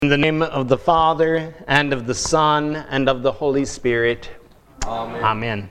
In the name of the Father, and of the Son, and of the Holy Spirit. Amen. Amen.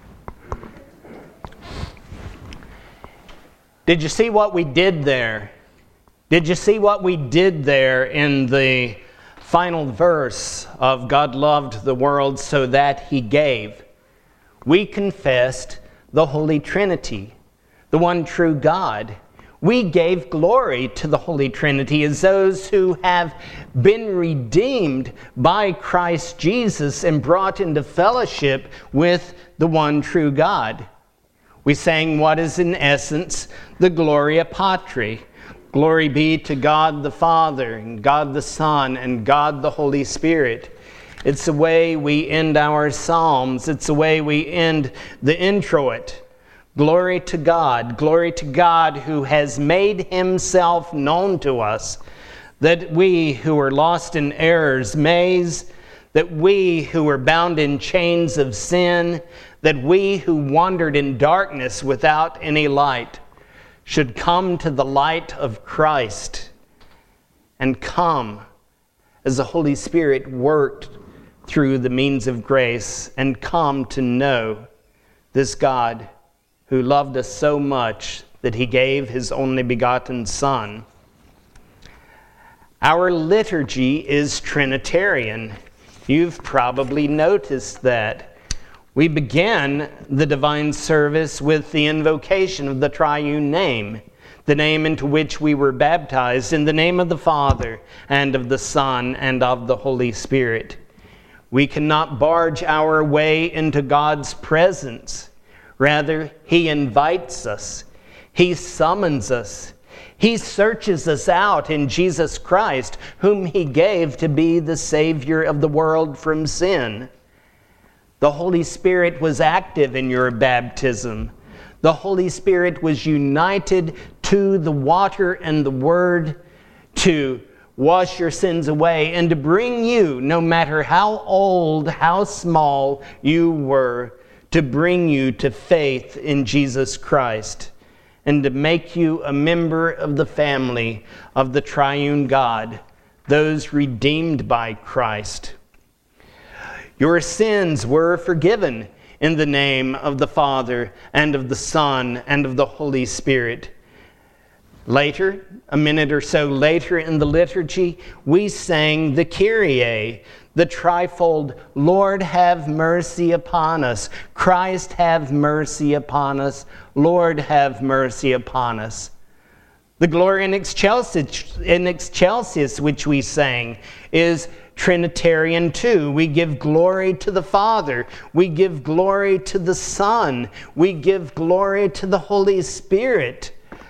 Did you see what we did there? Did you see what we did there in the final verse of God loved the world so that He gave? We confessed the Holy Trinity, the one true God. We gave glory to the Holy Trinity as those who have been redeemed by Christ Jesus and brought into fellowship with the one true God. We sang what is in essence the Gloria Patri. Glory be to God the Father, and God the Son, and God the Holy Spirit. It's the way we end our psalms. It's the way we end the introit. Glory to God who has made Himself known to us, that we who are lost in error's maze, that we who were bound in chains of sin, that we who wandered in darkness without any light, should come to the light of Christ and come as the Holy Spirit worked through the means of grace and come to know this God who loved us so much that He gave His only begotten Son. Our liturgy is Trinitarian. You've probably noticed that. We begin the divine service with the invocation of the triune name, the name into which we were baptized, in the name of the Father, and of the Son, and of the Holy Spirit. We cannot barge our way into God's presence. Rather, He invites us. He summons us. He searches us out in Jesus Christ, whom He gave to be the Savior of the world from sin. The Holy Spirit was active in your baptism. The Holy Spirit was united to the water and the Word to wash your sins away and to bring you, no matter how old, how small you were, to bring you to faith in Jesus Christ and to make you a member of the family of the triune God, those redeemed by Christ. Your sins were forgiven in the name of the Father and of the Son and of the Holy Spirit. Later, a minute or so later in the liturgy, we sang the Kyrie, the trifold, Lord have mercy upon us, Christ have mercy upon us, Lord have mercy upon us. The Gloria in Excelsis, which we sang, is Trinitarian too. We give glory to the Father, we give glory to the Son, we give glory to the Holy Spirit.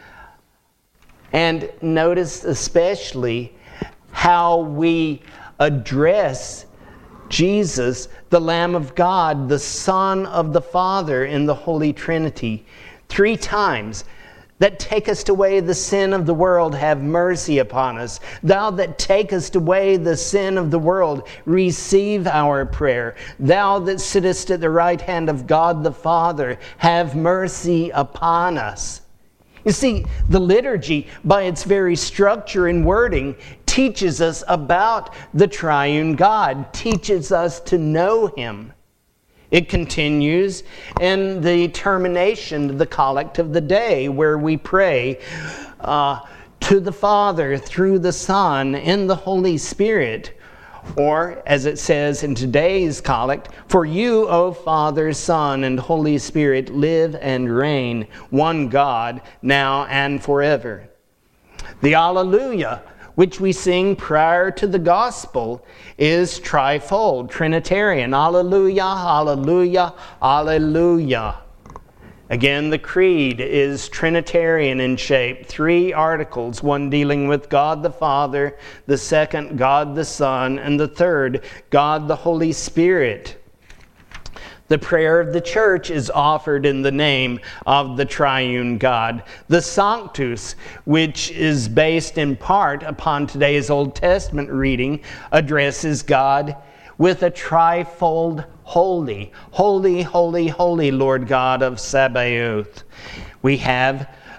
And notice especially how we address Jesus, the Lamb of God, the Son of the Father in the Holy Trinity. 3 times. That takest away the sin of the world, have mercy upon us. Thou that takest away the sin of the world, receive our prayer. Thou that sittest at the right hand of God the Father, have mercy upon us. You see, the liturgy, by its very structure and wording, teaches us about the triune God, teaches us to know Him. It continues in the termination of the collect of the day, where we pray to the Father through the Son in the Holy Spirit. Or, as it says in today's collect, for you, O Father, Son, and Holy Spirit, live and reign, one God, now and forever. The Alleluia, which we sing prior to the gospel, is trifold, Trinitarian. Alleluia, alleluia, alleluia. Again, the creed is Trinitarian in shape. 3 articles, one dealing with God the Father, the second, God the Son, and the third, God the Holy Spirit. The prayer of the church is offered in the name of the triune God. The Sanctus, which is based in part upon today's Old Testament reading, addresses God with a trifold holy, holy, holy, holy Lord God of Sabaoth. We have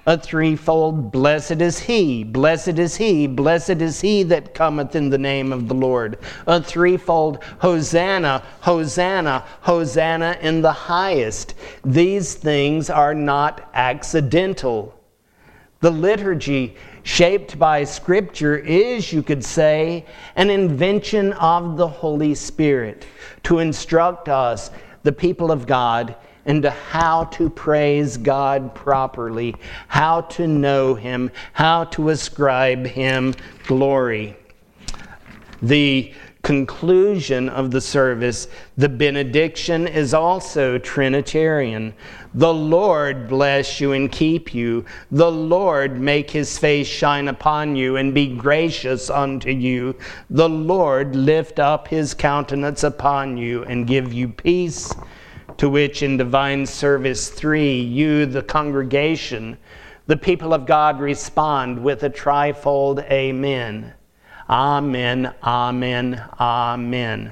a threefold blessed is he, blessed is he, blessed is he that cometh in the name of the Lord. A threefold Hosanna, Hosanna, Hosanna in the highest. These things are not accidental. The liturgy, shaped by Scripture, is, you could say, an invention of the Holy Spirit to instruct us, the people of God, into how to praise God properly, how to know Him, how to ascribe Him glory. The conclusion of the service, the benediction, is also Trinitarian. The Lord bless you and keep you. The Lord make His face shine upon you and be gracious unto you. The Lord lift up His countenance upon you and give you peace. To which in Divine Service 3, you, the congregation, the people of God, respond with a trifold Amen. Amen, amen, amen.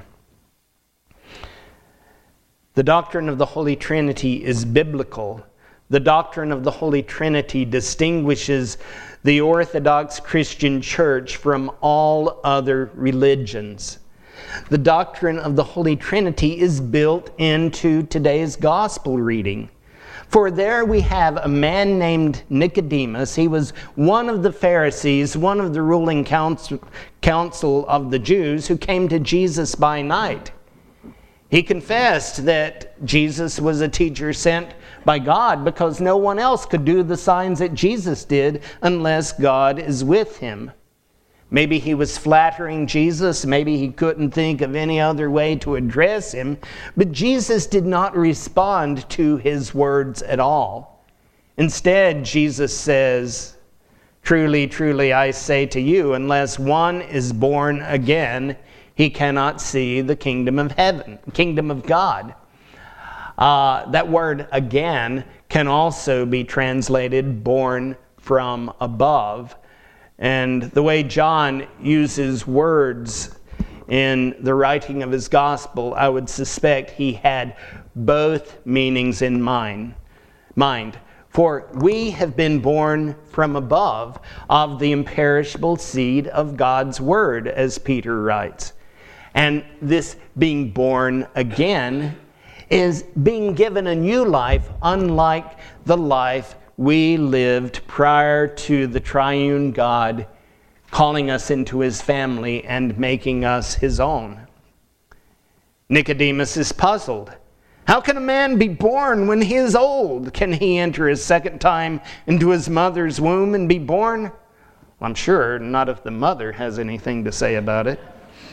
The doctrine of the Holy Trinity is biblical. The doctrine of the Holy Trinity distinguishes the Orthodox Christian Church from all other religions. The doctrine of the Holy Trinity is built into today's gospel reading. For there we have a man named Nicodemus. He was one of the Pharisees, one of the ruling council of the Jews, who came to Jesus by night. He confessed that Jesus was a teacher sent by God because no one else could do the signs that Jesus did unless God is with him. Maybe he was flattering Jesus. Maybe he couldn't think of any other way to address him. But Jesus did not respond to his words at all. Instead, Jesus says, "Truly, truly, I say to you, unless one is born again, he cannot see the kingdom of heaven, kingdom of God." That word "again" can also be translated "born from above." And the way John uses words in the writing of his gospel, I would suspect he had both meanings in mind. For we have been born from above of the imperishable seed of God's word, as Peter writes. And this being born again is being given a new life, unlike the life we lived prior to the triune God calling us into his family and making us his own. Nicodemus is puzzled. How can a man be born when he is old? Can he enter a second time into his mother's womb and be born? Well, I'm sure not if the mother has anything to say about it.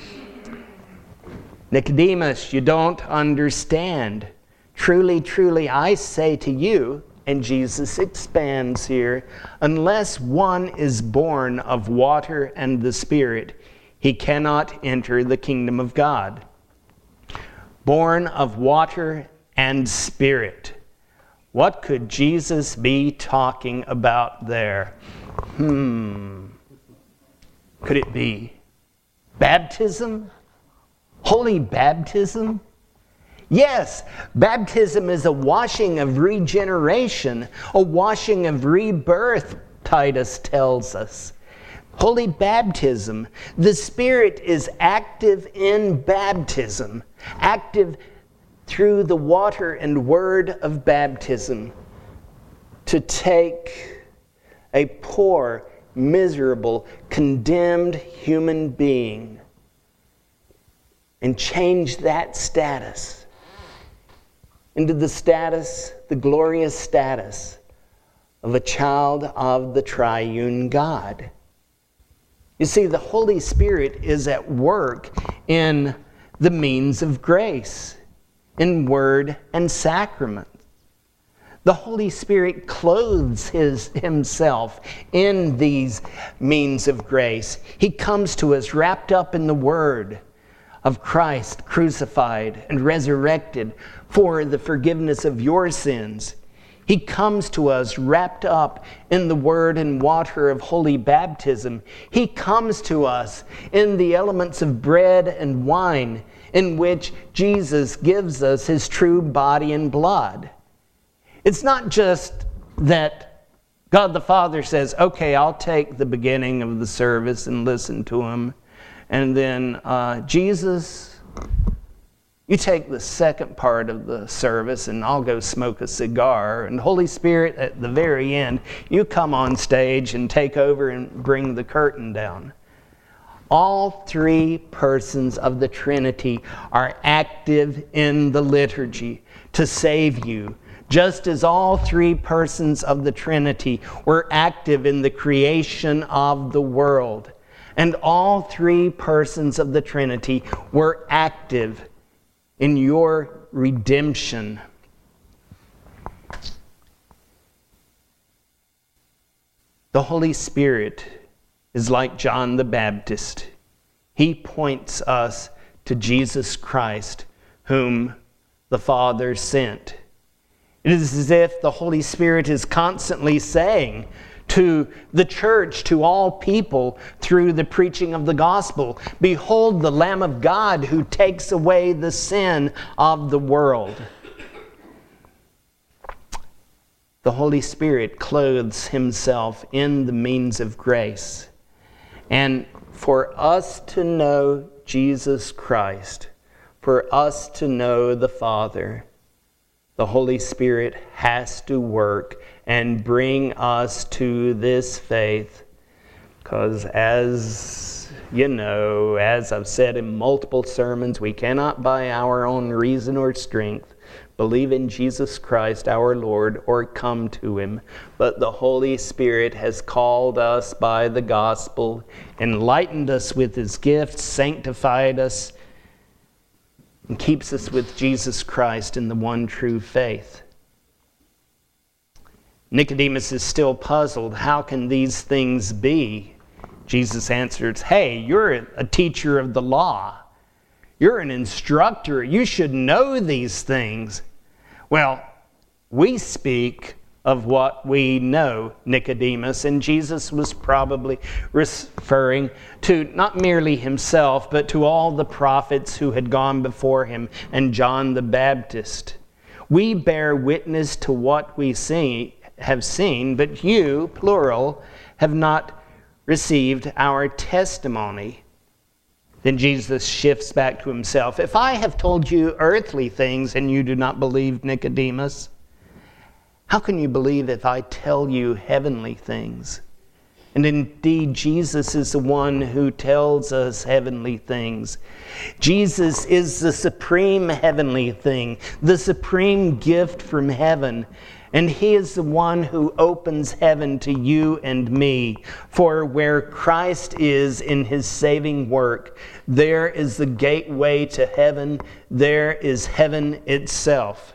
Nicodemus, you don't understand. Truly, truly, I say to you, and Jesus expands here, unless one is born of water and the Spirit, he cannot enter the kingdom of God. Born of water and Spirit. What could Jesus be talking about there? Could it be baptism? Holy baptism? Yes, baptism is a washing of regeneration, a washing of rebirth, Titus tells us. Holy baptism. The Spirit is active in baptism, active through the water and word of baptism to take a poor, miserable, condemned human being and change that status into the status, the glorious status of a child of the triune God. You see, the Holy Spirit is at work in the means of grace, in word and sacrament. The Holy Spirit clothes himself in these means of grace. He comes to us wrapped up in the word of Christ crucified and resurrected for the forgiveness of your sins. He comes to us wrapped up in the word and water of holy baptism. He comes to us in the elements of bread and wine in which Jesus gives us his true body and blood. It's not just that God the Father says, okay, I'll take the beginning of the service and listen to him. And then, Jesus, you take the second part of the service and I'll go smoke a cigar. And Holy Spirit, at the very end, you come on stage and take over and bring the curtain down. All three persons of the Trinity are active in the liturgy to save you, just as all three persons of the Trinity were active in the creation of the world. And all three persons of the Trinity were active in your redemption. The Holy Spirit is like John the Baptist. He points us to Jesus Christ, whom the Father sent. It is as if the Holy Spirit is constantly saying to the church, to all people, through the preaching of the gospel, behold the Lamb of God who takes away the sin of the world. The Holy Spirit clothes himself in the means of grace. And for us to know Jesus Christ, for us to know the Father, the Holy Spirit has to work and bring us to this faith. Because as you know, as I've said in multiple sermons, we cannot by our own reason or strength believe in Jesus Christ our Lord or come to him. But the Holy Spirit has called us by the gospel, enlightened us with his gifts, sanctified us, and keeps us with Jesus Christ in the one true faith. Nicodemus is still puzzled. How can these things be? Jesus answers, hey, you're a teacher of the law. You're an instructor. You should know these things. Well, we speak of what we know, Nicodemus, and Jesus was probably referring to not merely himself, but to all the prophets who had gone before him and John the Baptist. We bear witness to what we have seen, but you, plural, have not received our testimony. Then Jesus shifts back to himself. If I have told you earthly things and you do not believe, Nicodemus, how can you believe if I tell you heavenly things? And indeed, Jesus is the one who tells us heavenly things. Jesus is the supreme heavenly thing, the supreme gift from heaven. And he is the one who opens heaven to you and me. For where Christ is in his saving work, there is the gateway to heaven. There is heaven itself.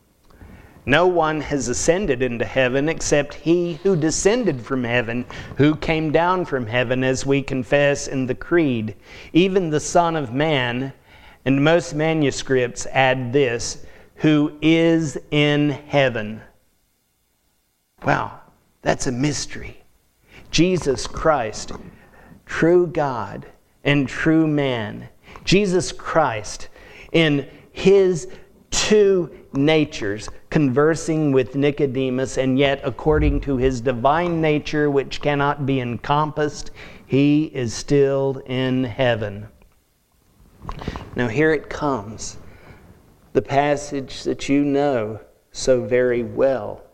No one has ascended into heaven except he who descended from heaven, who came down from heaven, as we confess in the Creed. Even the Son of Man, and most manuscripts add this, who is in heaven. Wow, that's a mystery. Jesus Christ, true God and true man. Jesus Christ in his two natures, conversing with Nicodemus, and yet according to his divine nature, which cannot be encompassed, he is still in heaven. Now here it comes, the passage that you know so very well.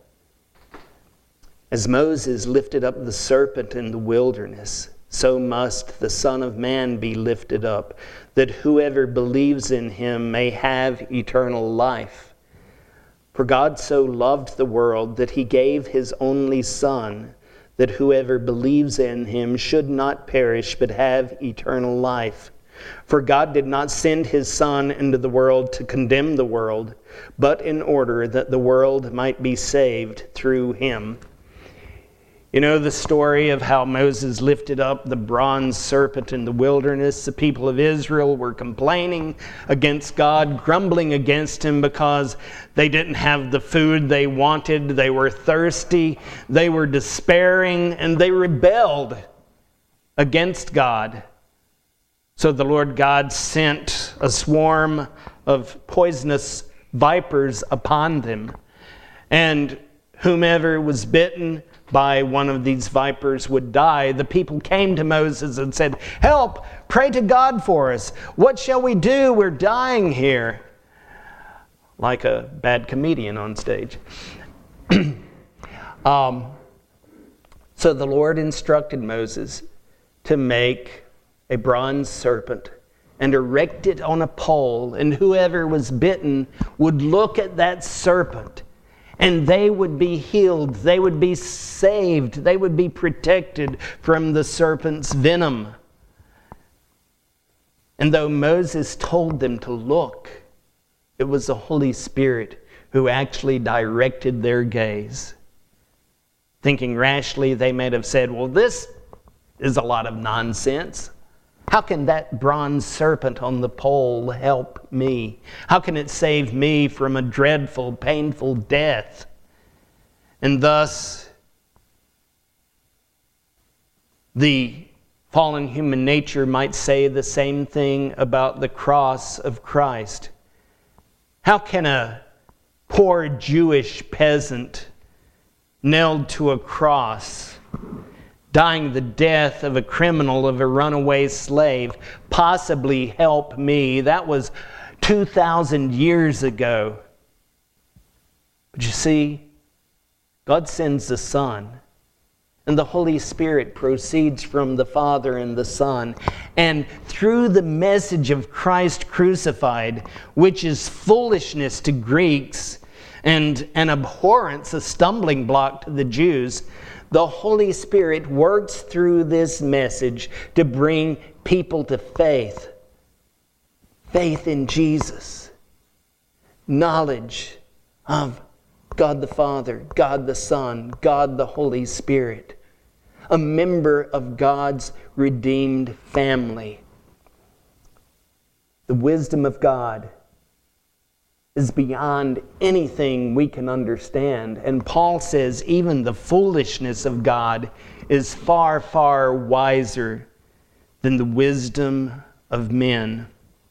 As Moses lifted up the serpent in the wilderness, so must the Son of Man be lifted up, that whoever believes in him may have eternal life. For God so loved the world that he gave his only Son, that whoever believes in him should not perish but have eternal life. For God did not send his Son into the world to condemn the world, but in order that the world might be saved through him. You know the story of how Moses lifted up the bronze serpent in the wilderness. The people of Israel were complaining against God, grumbling against him because they didn't have the food they wanted. They were thirsty, they were despairing, and they rebelled against God. So the Lord God sent a swarm of poisonous vipers upon them. And whomever was bitten by one of these vipers would die, the people came to Moses and said, "Help, pray to God for us. What shall we do? We're dying here." Like a bad comedian on stage. So the Lord instructed Moses to make a bronze serpent and erect it on a pole, and whoever was bitten would look at that serpent, and they would be healed, they would be saved, they would be protected from the serpent's venom. And though Moses told them to look, it was the Holy Spirit who actually directed their gaze. Thinking rashly, they may have said, "Well, this is a lot of nonsense. How can that bronze serpent on the pole help me? How can it save me from a dreadful, painful death?" And thus, the fallen human nature might say the same thing about the cross of Christ. How can a poor Jewish peasant nailed to a cross, dying the death of a criminal, of a runaway slave, possibly help me? That was 2,000 years ago. But you see, God sends the Son, and the Holy Spirit proceeds from the Father and the Son. And through the message of Christ crucified, which is foolishness to Greeks and an abhorrence, a stumbling block to the Jews, the Holy Spirit works through this message to bring people to faith. Faith in Jesus. Knowledge of God the Father, God the Son, God the Holy Spirit. A member of God's redeemed family. The wisdom of God is beyond anything we can understand. And Paul says even the foolishness of God is far, far wiser than the wisdom of men.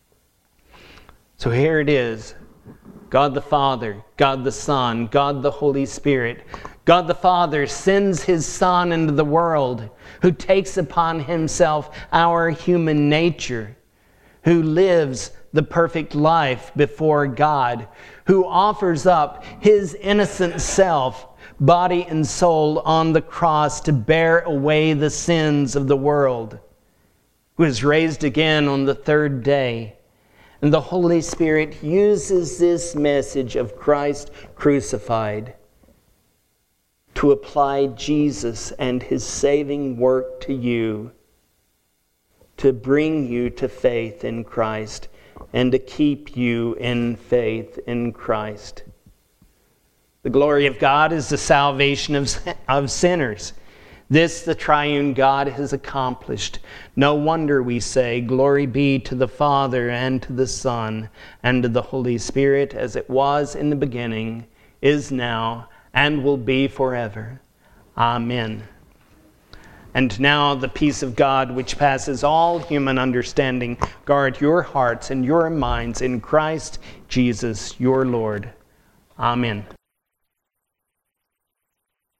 So here it is. God the Father, God the Son, God the Holy Spirit. God the Father sends His Son into the world, who takes upon Himself our human nature, who lives the perfect life before God, who offers up His innocent self, body and soul, on the cross to bear away the sins of the world, who is raised again on the third day. And the Holy Spirit uses this message of Christ crucified to apply Jesus and His saving work to you, to bring you to faith in Christ, and to keep you in faith in Christ. The glory of God is the salvation of sinners. This the triune God has accomplished. No wonder we say, "Glory be to the Father, and to the Son, and to the Holy Spirit, as it was in the beginning, is now, and will be forever. Amen." And now the peace of God, which passes all human understanding, guard your hearts and your minds in Christ Jesus your Lord. Amen.